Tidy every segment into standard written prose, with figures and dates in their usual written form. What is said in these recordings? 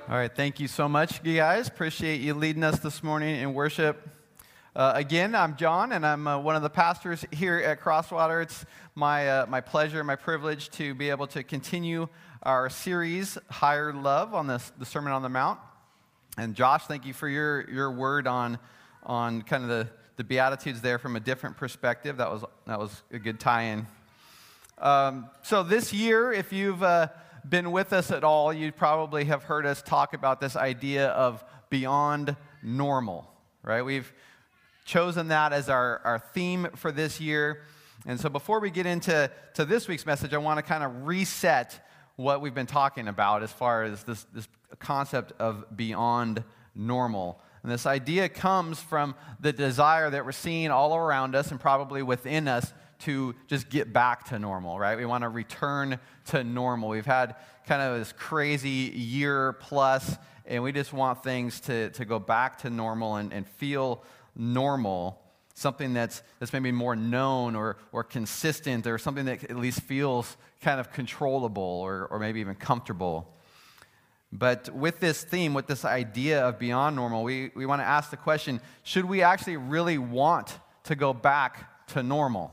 All right, thank you so much, you guys. Appreciate you leading us this morning in worship. Again, I'm John, and I'm one of the pastors here at Crosswater. It's my pleasure, my privilege to be able to continue our series, Higher Love, on the Sermon on the Mount. And Josh, thank you for your word on kind of the Beatitudes there from a different perspective. That was a good tie-in. So this year, if you've been with us at all, you probably have heard us talk about this idea of beyond normal, right? We've chosen that as our theme for this year. And so before we get into this week's message, I want to kind of reset what we've been talking about as far as this concept of beyond normal. And this idea comes from the desire that we're seeing all around us and probably within us to just get back to normal, right? We want to return to normal. We've had kind of this crazy year plus, and we just want things to go back to normal and feel normal, something that's maybe more known or consistent, or something that at least feels kind of controllable or maybe even comfortable. But with this theme, with this idea of beyond normal, we want to ask the question, should we actually really want to go back to normal?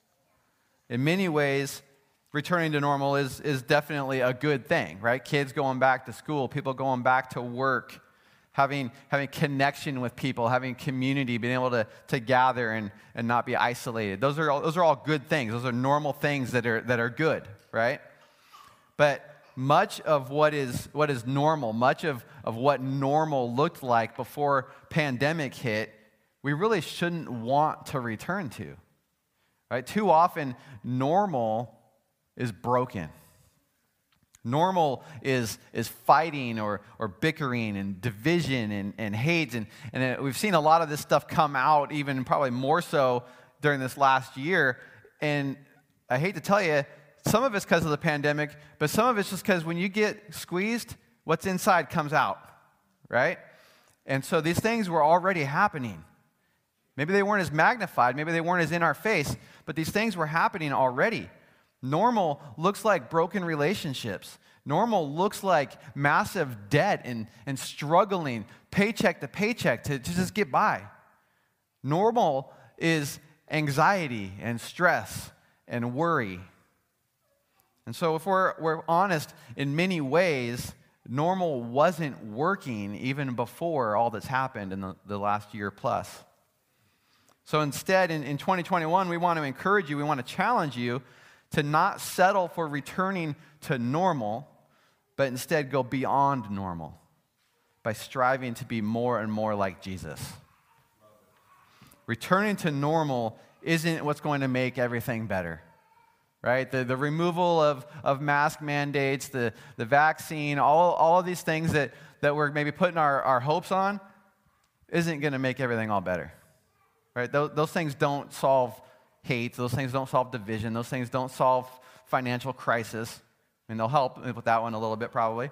In many ways, returning to normal is definitely a good thing, right? Kids going back to school, people going back to work, having connection with people, having community, being able to gather and not be isolated. Those are all good things. Those are normal things that are good, right? But much of what is normal, much of what normal looked like before pandemic hit, we really shouldn't want to return to. Right? Too often, normal is broken. Normal is fighting or bickering and division and hate. And we've seen a lot of this stuff come out, even probably more so during this last year. And I hate to tell you, some of it's because of the pandemic, but some of it's just because when you get squeezed, what's inside comes out, right? And so these things were already happening. Maybe they weren't as magnified, maybe they weren't as in our face, but these things were happening already. Normal looks like broken relationships. Normal looks like massive debt and struggling paycheck to paycheck to just get by. Normal is anxiety and stress and worry. And so if we're honest, in many ways, normal wasn't working even before all that's happened in the last year plus. So instead, in 2021, we want to encourage you, we want to challenge you to not settle for returning to normal, but instead go beyond normal by striving to be more and more like Jesus. Returning to normal isn't what's going to make everything better, right? The removal of mask mandates, the vaccine, all of these things that we're maybe putting our hopes on isn't going to make everything all better. Right? Those things don't solve hate. Those things don't solve division. Those things don't solve financial crisis. I mean, they'll help with that one a little bit probably.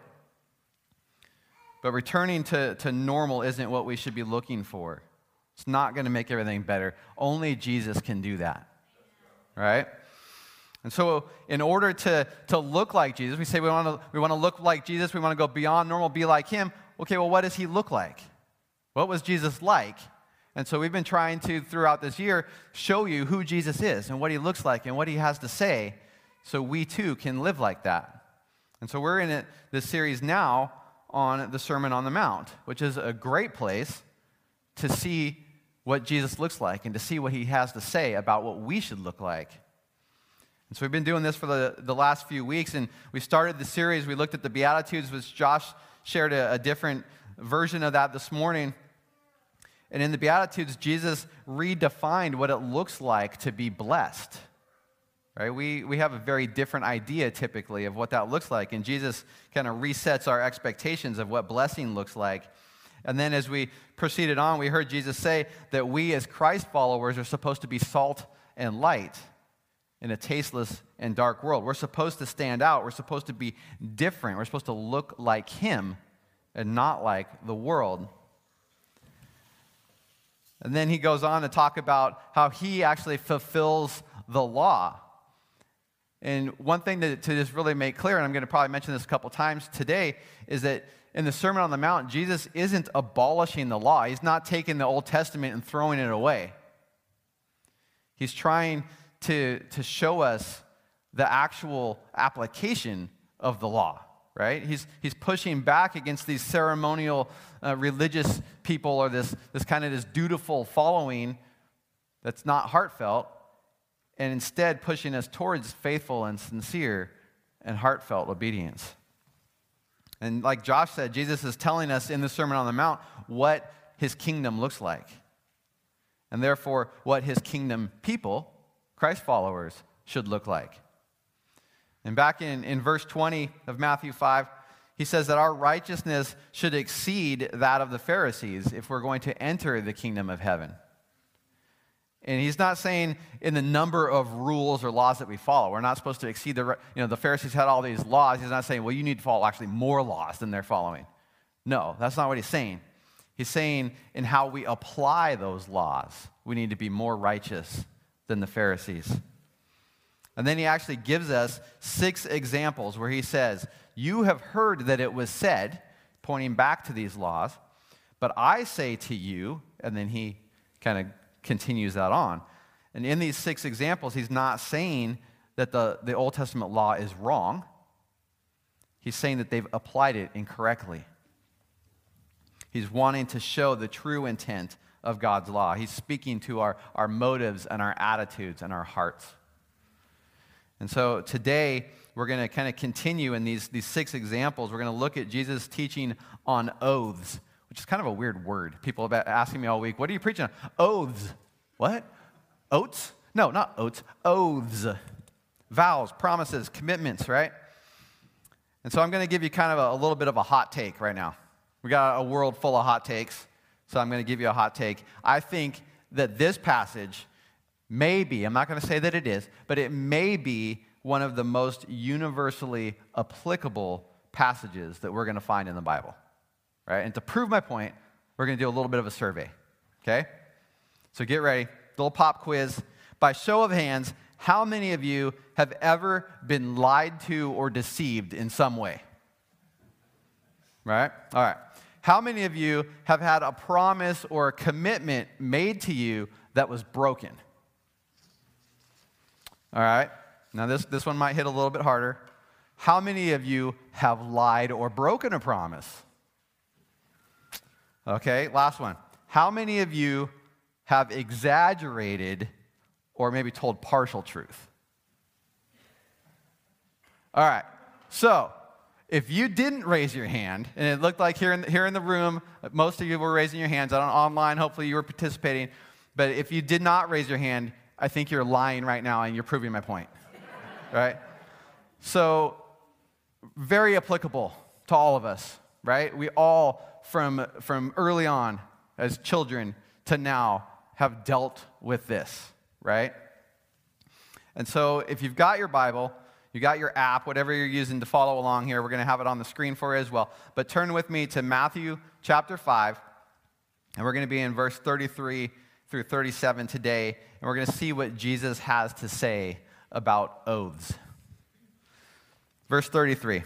But returning to normal isn't what we should be looking for. It's not going to make everything better. Only Jesus can do that. Right? And so in order to look like Jesus, we say we want to look like Jesus. We want to go beyond normal, be like him. Okay, well, what does he look like? What was Jesus like? And so we've been trying to, throughout this year, show you who Jesus is and what he looks like and what he has to say so we too can live like that. And so we're in this series now on the Sermon on the Mount, which is a great place to see what Jesus looks like and to see what he has to say about what we should look like. And so we've been doing this for the last few weeks, and we started the series. We looked at the Beatitudes, which Josh shared a different version of that this morning. And in the Beatitudes, Jesus redefined what it looks like to be blessed. Right? We have a very different idea typically of what that looks like. And Jesus kind of resets our expectations of what blessing looks like. And then as we proceeded on, we heard Jesus say that we as Christ followers are supposed to be salt and light in a tasteless and dark world. We're supposed to stand out. We're supposed to be different. We're supposed to look like him and not like the world. And then he goes on to talk about how he actually fulfills the law. And one thing to just really make clear, and I'm going to probably mention this a couple times today, is that in the Sermon on the Mount, Jesus isn't abolishing the law. He's not taking the Old Testament and throwing it away. He's trying to show us the actual application of the law, right? He's pushing back against these ceremonial religious people, or this dutiful following that's not heartfelt, and instead pushing us towards faithful and sincere and heartfelt obedience. And like Josh said, Jesus is telling us in the Sermon on the Mount what his kingdom looks like. And therefore, what his kingdom people, Christ followers, should look like. And back in verse 20 of Matthew 5, he says that our righteousness should exceed that of the Pharisees if we're going to enter the kingdom of heaven. And he's not saying in the number of rules or laws that we follow. We're not supposed to exceed the Pharisees had all these laws. He's not saying, well, you need to follow actually more laws than they're following. No, that's not what he's saying. He's saying in how we apply those laws, we need to be more righteous than the Pharisees. And then he actually gives us 6 examples where he says, you have heard that it was said, pointing back to these laws, but I say to you, and then he kind of continues that on. And in these 6 examples, he's not saying that the Old Testament law is wrong. He's saying that they've applied it incorrectly. He's wanting to show the true intent of God's law. He's speaking to our motives and our attitudes and our hearts. And so today, we're going to kind of continue in these 6 examples. We're going to look at Jesus' teaching on oaths, which is kind of a weird word. People have been asking me all week, what are you preaching on? Oaths. What? Oats? No, not oats. Oaths. Vows, promises, commitments, right? And so I'm going to give you kind of a little bit of a hot take right now. We got a world full of hot takes, so I'm going to give you a hot take. I think that this passage may be, I'm not going to say that it is, but it may be one of the most universally applicable passages that we're going to find in the Bible. Right? And to prove my point, we're going to do a little bit of a survey. Okay? So get ready. Little pop quiz. By show of hands, how many of you have ever been lied to or deceived in some way? Right? All right. How many of you have had a promise or a commitment made to you that was broken? All right. Now this one might hit a little bit harder. How many of you have lied or broken a promise? Okay, last one. How many of you have exaggerated or maybe told partial truth? All right. So, if you didn't raise your hand, and it looked like here in the room, most of you were raising your hands. Online, hopefully you were participating. But if you did not raise your hand, I think you're lying right now and you're proving my point. Right? So, very applicable to all of us, right? We all, from early on as children to now, have dealt with this, right? And so if you've got your Bible, you got your app, whatever you're using to follow along here, we're going to have it on the screen for you as well. But turn with me to Matthew chapter 5, and we're going to be in verse 33 through 37 today, and we're going to see what Jesus has to say about oaths. Verse 33.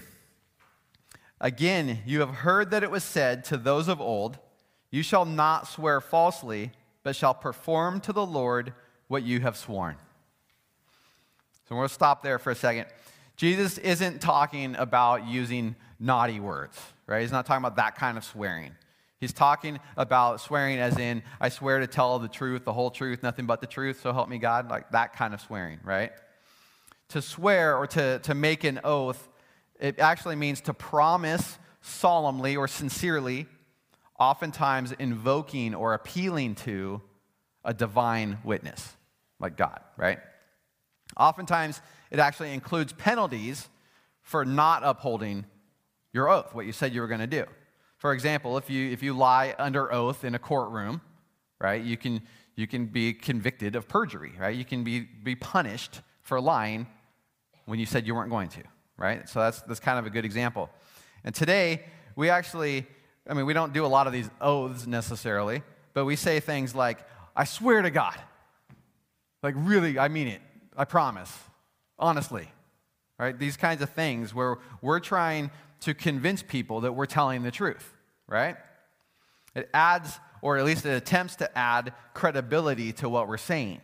Again, you have heard that it was said to those of old, you shall not swear falsely, but shall perform to the Lord what you have sworn. So we're going to stop there for a second. Jesus isn't talking about using naughty words, right? He's not talking about that kind of swearing. He's talking about swearing as in, I swear to tell the truth, the whole truth, nothing but the truth, so help me God, like that kind of swearing, right? To swear or to make an oath, it actually means to promise solemnly or sincerely, oftentimes invoking or appealing to a divine witness, like God, right? Oftentimes, it actually includes penalties for not upholding your oath, what you said you were going to do. For example, if you lie under oath in a courtroom, right, you can be convicted of perjury, right? You can be punished for lying when you said you weren't going to, right? So that's kind of a good example. And today, we don't do a lot of these oaths necessarily, but we say things like, I swear to God. Like, really, I mean it. I promise. Honestly. right? These kinds of things where we're trying to convince people that we're telling the truth, right? It adds, or at least it attempts to add, credibility to what we're saying.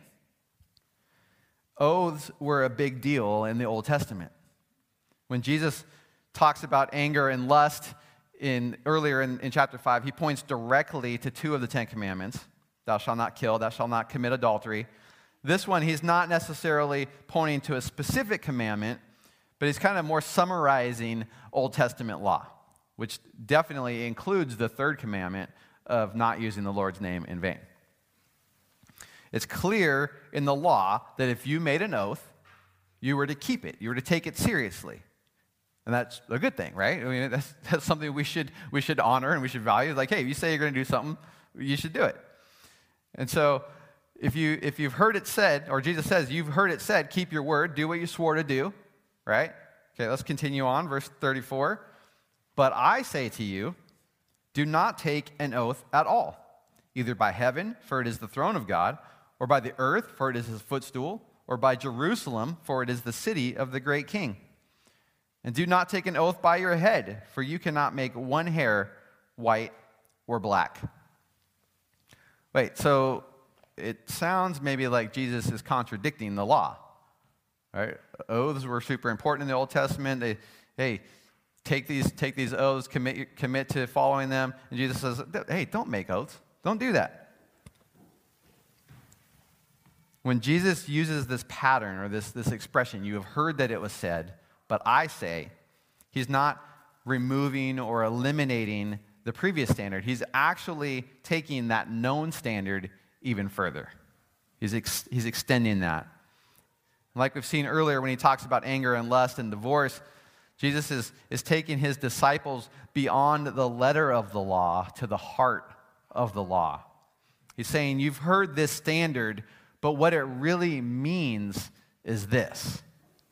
Oaths were a big deal in the Old Testament. When Jesus talks about anger and lust earlier in chapter 5, he points directly to 2 of the 10 commandments. Thou shalt not kill, thou shalt not commit adultery. This one, he's not necessarily pointing to a specific commandment, but he's kind of more summarizing Old Testament law, which definitely includes the 3rd commandment of not using the Lord's name in vain. It's clear in the law that if you made an oath, you were to keep it. You were to take it seriously. And that's a good thing, right? I mean, that's something we should honor and we should value. It's like, hey, if you say you're going to do something, you should do it. And so if you've heard it said, or Jesus says, you've heard it said, keep your word, do what you swore to do, right? Okay, let's continue on, verse 34. But I say to you, do not take an oath at all, either by heaven, for it is the throne of God, or by the earth, for it is his footstool, or by Jerusalem, for it is the city of the great king. And do not take an oath by your head, for you cannot make one hair white or black. Wait, so it sounds maybe like Jesus is contradicting the law, right? Oaths were super important in the Old Testament. Hey, take these oaths, commit to following them. And Jesus says, hey, don't make oaths. Don't do that. When Jesus uses this pattern or this expression, you have heard that it was said, but I say, he's not removing or eliminating the previous standard. He's actually taking that known standard even further. He's extending that. Like we've seen earlier when he talks about anger and lust and divorce, Jesus is taking his disciples beyond the letter of the law to the heart of the law. He's saying, you've heard this standard, but what it really means is this.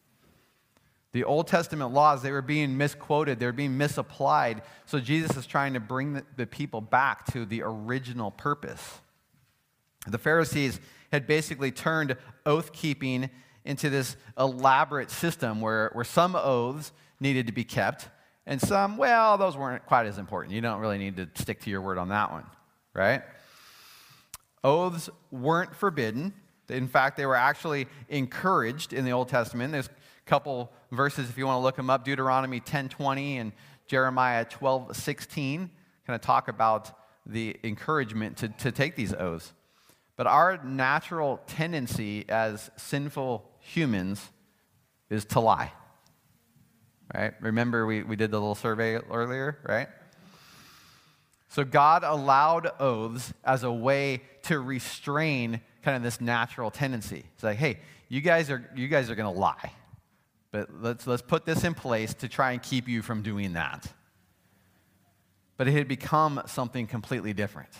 The Old Testament laws, they were being misquoted, they were being misapplied, so Jesus is trying to bring the people back to the original purpose. The Pharisees had basically turned oath-keeping into this elaborate system where some oaths needed to be kept, and some, well, those weren't quite as important. You don't really need to stick to your word on that one, right? Oaths weren't forbidden. In fact, they were actually encouraged in the Old Testament. There's a couple verses, if you want to look them up, Deuteronomy 10:20 and Jeremiah 12:16 kind of talk about the encouragement to take these oaths. But our natural tendency as sinful humans is to lie, right? Remember we did the little survey earlier, right? So God allowed oaths as a way to restrain kind of this natural tendency. It's like, hey, you guys are going to lie, but let's put this in place to try and keep you from doing that. But it had become something completely different.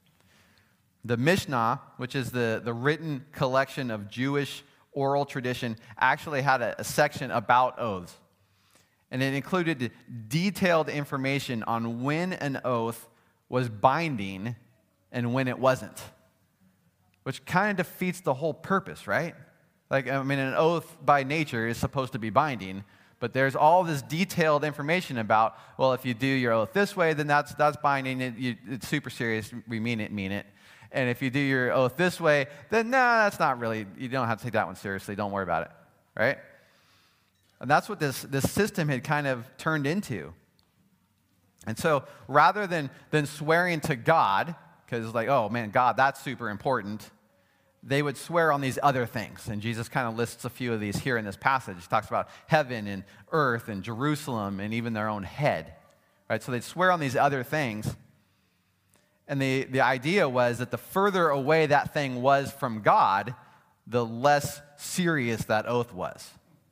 The Mishnah, which is the written collection of Jewish oral tradition, actually had a section about oaths. And it included detailed information on when an oath was binding and when it wasn't, which kind of defeats the whole purpose, right? Like, I mean, an oath by nature is supposed to be binding, but there's all this detailed information about, well, if you do your oath this way, then that's binding. It's super serious. We mean it. And if you do your oath this way, then no, that's not really, you don't have to take that one seriously. Don't worry about it, right? And that's what this system had kind of turned into. And so rather than swearing to God, because it's like, oh man, God, that's super important, they would swear on these other things. And Jesus kind of lists a few of these here in this passage. He talks about heaven and earth and Jerusalem and even their own head, right? So they'd swear on these other things. And the idea was that the further away that thing was from God, the less serious that oath was.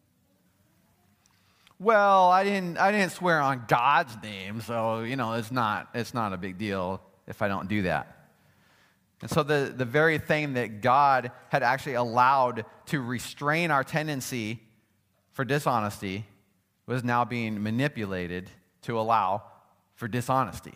Well, I didn't swear on God's name, so it's not a big deal if I don't do that. And so the very thing that God had actually allowed to restrain our tendency for dishonesty was now being manipulated to allow for dishonesty.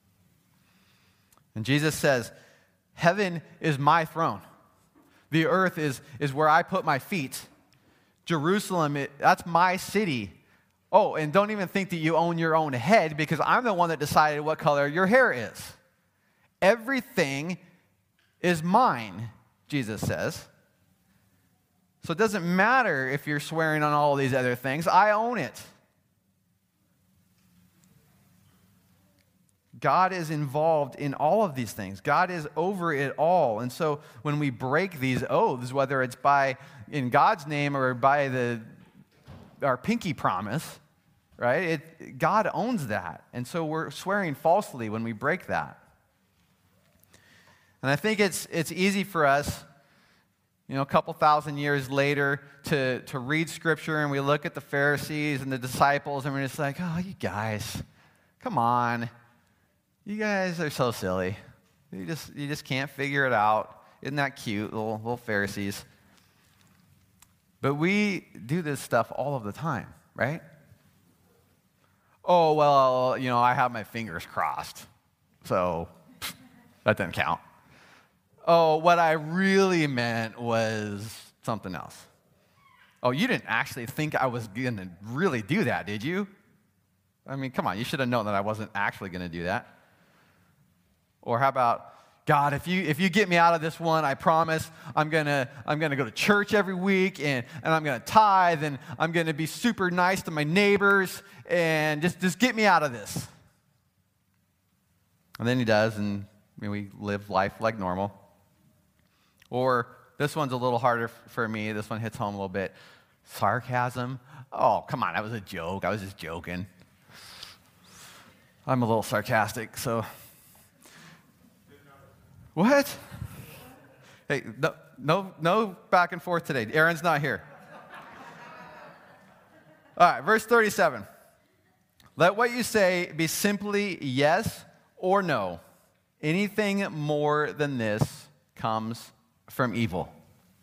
And Jesus says, heaven is my throne. The earth is where I put my feet. Jerusalem, that's my city. Oh, and don't even think that you own your own head, because I'm the one that decided what color your hair is. Everything is mine, Jesus says. So it doesn't matter if you're swearing on all these other things. I own it. God is involved in all of these things. God is over it all. And so when we break these oaths, whether it's in God's name or by our pinky promise, right? God owns that. And so we're swearing falsely when we break that. And I think it's easy for us, a couple thousand years later, to read Scripture, and we look at the Pharisees and the disciples, and we're just like, oh, you guys, come on. You guys are so silly. You just can't figure it out. Isn't that cute, little Pharisees? But we do this stuff all of the time, right? Oh, well, I have my fingers crossed, so that doesn't count. Oh, what I really meant was something else. Oh, you didn't actually think I was going to really do that, did you? I mean, come on, you should have known that I wasn't actually going to do that. Or how about, God, if you get me out of this one, I promise I'm gonna go to church every week, and I'm gonna tithe, and I'm gonna be super nice to my neighbors, and just get me out of this. And then he does, and we live life like normal. Or this one's a little harder for me. This one hits home a little bit. Sarcasm. Oh, come on, that was a joke. I was just joking. I'm a little sarcastic, so. What? Hey, no back and forth today. Aaron's not here. All right, verse 37. Let what you say be simply yes or no. Anything more than this comes from evil.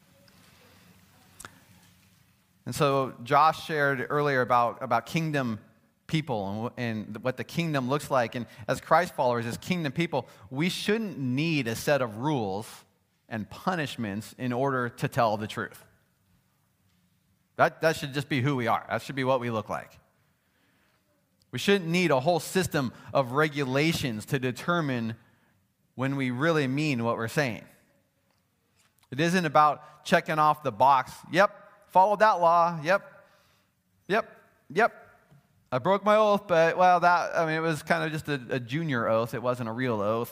And so Josh shared earlier about kingdom people and what the kingdom looks like. And as Christ followers, as kingdom people, we shouldn't need a set of rules and punishments in order to tell the truth. That should just be who we are. That should be what we look like. We shouldn't need a whole system of regulations to determine when we really mean what we're saying. It isn't about checking off the box. Yep, followed that law. Yep. I broke my oath, but, it was kind of just a junior oath. It wasn't a real oath.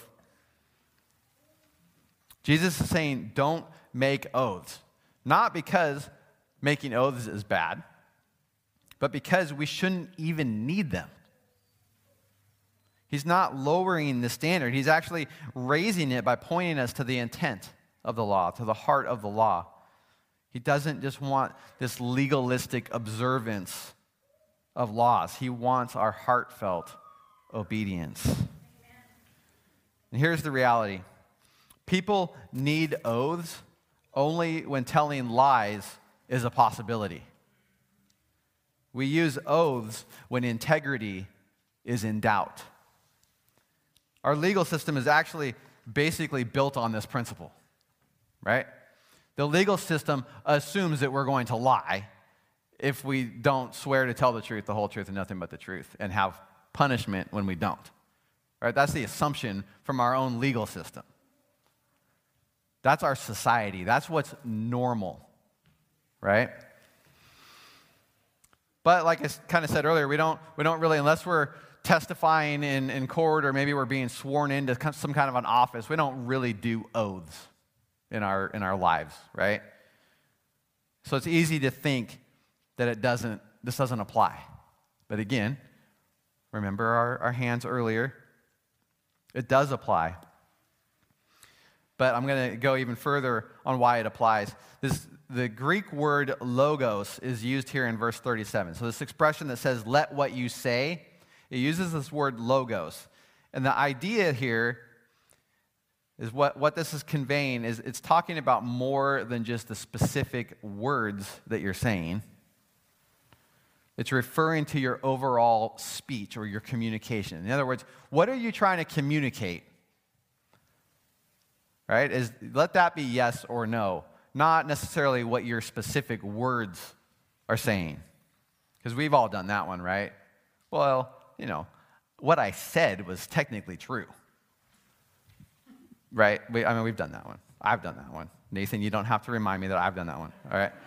Jesus is saying, don't make oaths. Not because making oaths is bad, but because we shouldn't even need them. He's not lowering the standard. He's actually raising it by pointing us to the intent of the law, to the heart of the law. He doesn't just want this legalistic observance of laws. He wants our heartfelt obedience. And here's the reality. People need oaths only when telling lies is a possibility. We use oaths when integrity is in doubt. Our legal system is actually basically built on this principle, right? The legal system assumes that we're going to lie if we don't swear to tell the truth, the whole truth, and nothing but the truth, and have punishment when we don't. Right? That's the assumption from our own legal system. That's our society. That's what's normal, right? But like I kind of said earlier, we don't really, unless we're testifying in court or maybe we're being sworn into some kind of an office, we don't really do oaths in our lives, right? So it's easy to think that this doesn't apply. But again, remember our hands earlier. It does apply. But I'm going to go even further on why it applies. The Greek word logos is used here in verse 37. So this expression that says, let what you say, it uses this word logos. And the idea here is what this is conveying is it's talking about more than just the specific words that you're saying. It's referring to your overall speech or your communication. In other words, what are you trying to communicate? Right? Let that be yes or no, not necessarily what your specific words are saying. Because we've all done that one, right? Well, what I said was technically true. Right? We've done that one. I've done that one. Nathan, you don't have to remind me that I've done that one, all right?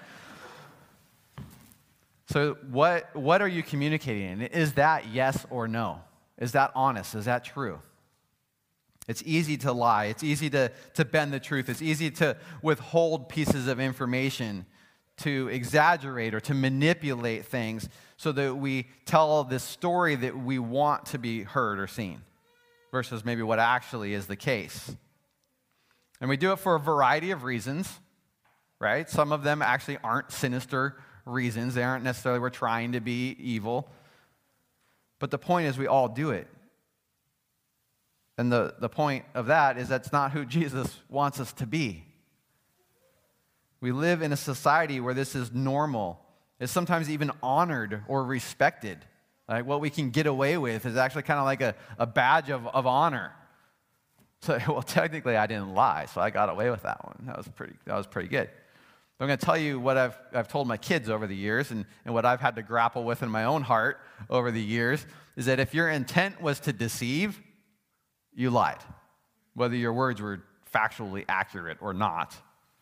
So what are you communicating? Is that yes or no? Is that honest? Is that true? It's easy to lie. It's easy to bend the truth. It's easy to withhold pieces of information, to exaggerate or to manipulate things so that we tell this story that we want to be heard or seen versus maybe what actually is the case. And we do it for a variety of reasons, right? Some of them actually aren't sinister reasons. They aren't necessarily we're trying to be evil. But the point is we all do it. And the point of that is that's not who Jesus wants us to be. We live in a society where this is normal. It's sometimes even honored or respected. Like what we can get away with is actually kind of like a badge of honor. So, well, technically I didn't lie, so I got away with that one. That was pretty good. But I'm going to tell you what I've told my kids over the years and what I've had to grapple with in my own heart over the years is that if your intent was to deceive, you lied, whether your words were factually accurate or not.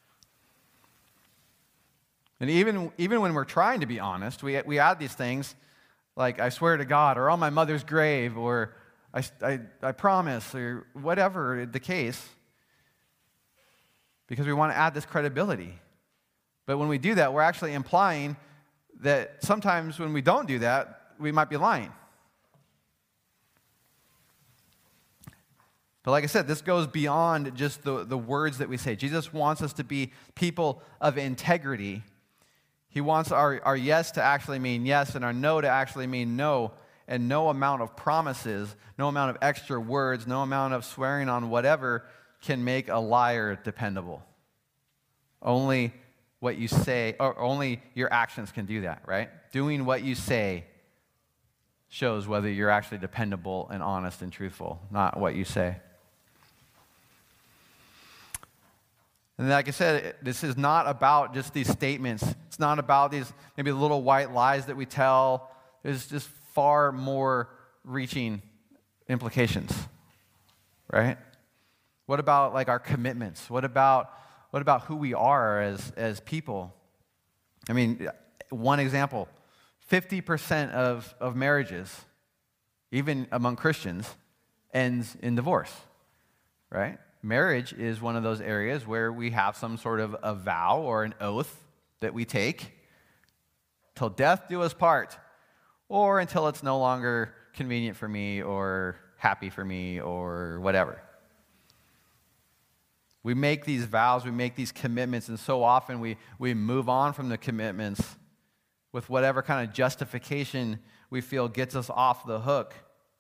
And even when we're trying to be honest, we add these things like, I swear to God, or on my mother's grave, or I promise, or whatever the case, because we want to add this credibility. But when we do that, we're actually implying that sometimes when we don't do that, we might be lying. But like I said, this goes beyond just the words that we say. Jesus wants us to be people of integrity. He wants our yes to actually mean yes and our no to actually mean no. And no amount of promises, no amount of extra words, no amount of swearing on whatever can make a liar dependable. Only what you say, or only your actions can do that, right? Doing what you say shows whether you're actually dependable and honest and truthful, not what you say. And like I said, this is not about just these statements. It's not about these maybe little white lies that we tell. It's just far more reaching implications, right? What about like our commitments? What about who we are as people? I mean, one example, 50% of marriages, even among Christians, ends in divorce, right? Marriage is one of those areas where we have some sort of a vow or an oath that we take till death do us part, or until it's no longer convenient for me or happy for me or whatever. We make these vows, we make these commitments, and so often we move on from the commitments with whatever kind of justification we feel gets us off the hook.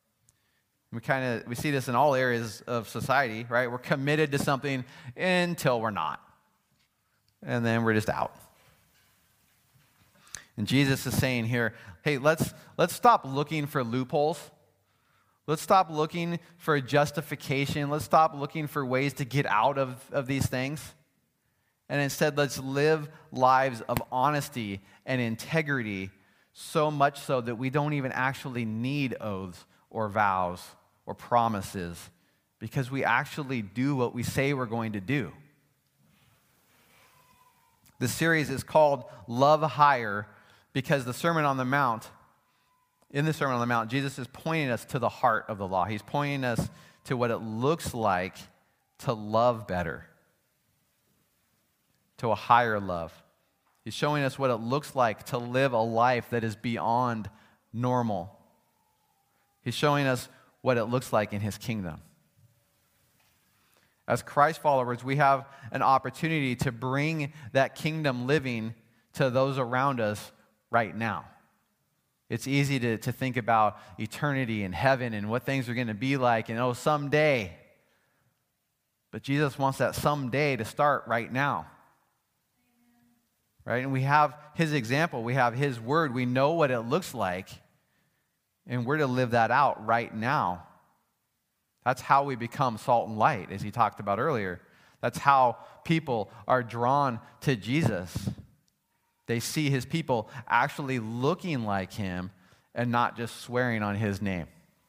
We see this in all areas of society, right? We're committed to something until we're not. And then we're just out. And Jesus is saying here, hey, let's stop looking for loopholes. Let's stop looking for justification. Let's stop looking for ways to get out of these things. And instead, let's live lives of honesty and integrity, so much so that we don't even actually need oaths or vows or promises, because we actually do what we say we're going to do. This series is called Love Higher because in the Sermon on the Mount, Jesus is pointing us to the heart of the law. He's pointing us to what it looks like to love better, to a higher love. He's showing us what it looks like to live a life that is beyond normal. He's showing us what it looks like in his kingdom. As Christ followers, we have an opportunity to bring that kingdom living to those around us right now. It's easy to think about eternity and heaven and what things are going to be like and someday. But Jesus wants that someday to start right now. Right? And we have his example. We have his word. We know what it looks like. And we're to live that out right now. That's how we become salt and light, as he talked about earlier. That's how people are drawn to Jesus. They see his people actually looking like him and not just swearing on his name.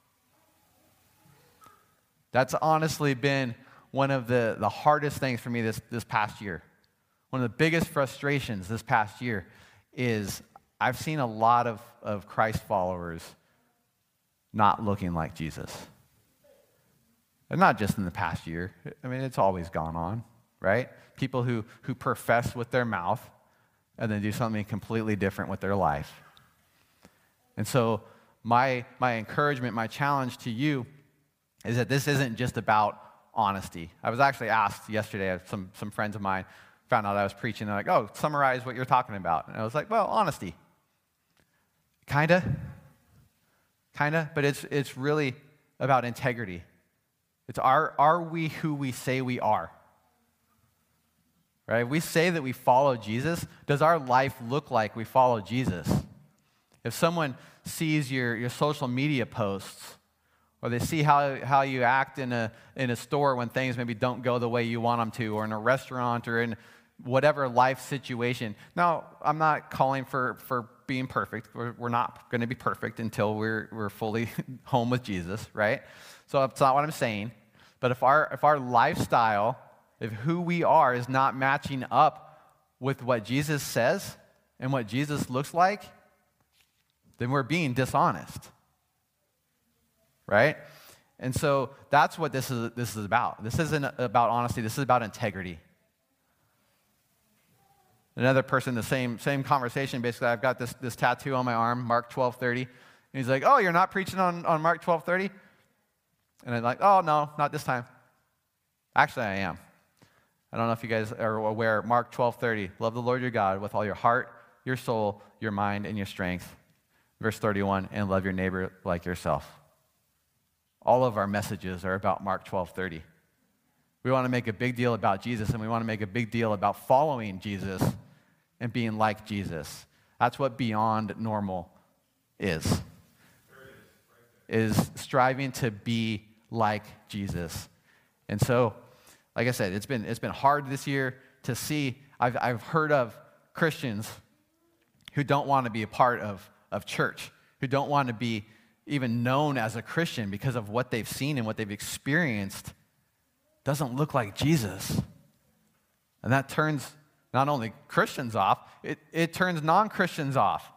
That's honestly been one of the hardest things for me this past year. One of the biggest frustrations this past year is I've seen a lot of Christ followers not looking like Jesus. And not just in the past year. I mean, it's always gone on, right? People who profess with their mouth and then do something completely different with their life. And so my encouragement, my challenge to you is that this isn't just about honesty. I was actually asked yesterday, some friends of mine found out I was preaching. They're like, oh, summarize what you're talking about. And I was like, well, honesty. Kinda, but it's really about integrity. It's are we who we say we are? Right? We say that we follow Jesus. Does our life look like we follow Jesus? If someone sees your social media posts, or they see how you act in a store when things maybe don't go the way you want them to, or in a restaurant, or in whatever life situation. Now, I'm not calling for being perfect. We're not going to be perfect until we're fully home with Jesus, right? So that's not what I'm saying. But if our lifestyle, if who we are is not matching up with what Jesus says and what Jesus looks like, then we're being dishonest. Right? And so that's what this is about. This isn't about honesty. This is about integrity. Another person, the same conversation, basically, I've got this tattoo on my arm, Mark 12:30. And he's like, oh, you're not preaching on Mark 12:30? And I'm like, oh, no, not this time. Actually, I am. I don't know if you guys are aware, Mark 12:30, love the Lord your God with all your heart, your soul, your mind, and your strength. Verse 31, and love your neighbor like yourself. All of our messages are about Mark 12:30. We want to make a big deal about Jesus, and we want to make a big deal about following Jesus and being like Jesus. That's what beyond normal is striving to be like Jesus. And so, like I said, it's been hard this year to see. I've heard of Christians who don't want to be a part of church, who don't want to be even known as a Christian because of what they've seen and what they've experienced doesn't look like Jesus. And that turns not only Christians off, it turns non-Christians off.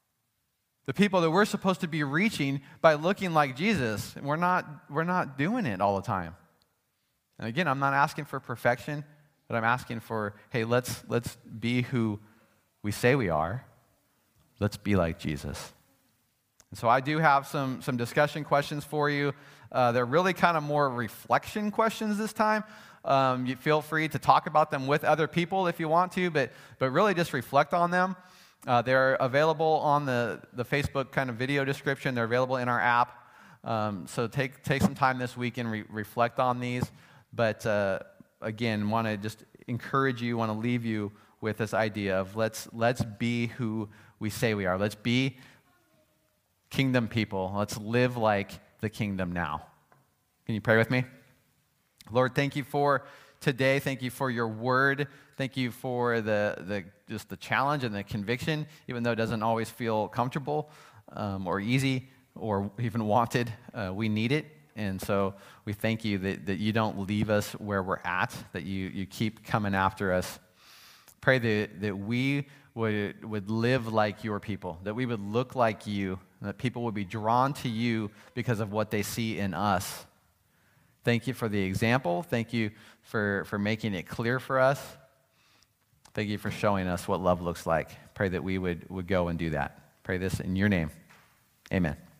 The people that we're supposed to be reaching by looking like Jesus, and we're not doing it all the time. And again, I'm not asking for perfection, but I'm asking for, hey, let's be who we say we are. Let's be like Jesus. And so I do have some discussion questions for you. They're really kind of more reflection questions this time. You feel free to talk about them with other people if you want to, but really just reflect on them. They're available on the Facebook kind of video description. They're available in our app. So take some time this week and reflect on these. But again, want to just encourage you, want to leave you with this idea of let's be who we say we are. Let's be kingdom people. Let's live like the kingdom now. Can you pray with me? Lord, thank you for today. Thank you for your word. Thank you for just the challenge and the conviction, even though it doesn't always feel comfortable or easy or even wanted. We need it. And so we thank you that you don't leave us where we're at, that you keep coming after us. Pray that we would live like your people, that we would look like you, that people would be drawn to you because of what they see in us. Thank you for the example. Thank you for making it clear for us. Thank you for showing us what love looks like. Pray that we would go and do that. Pray this in your name. Amen.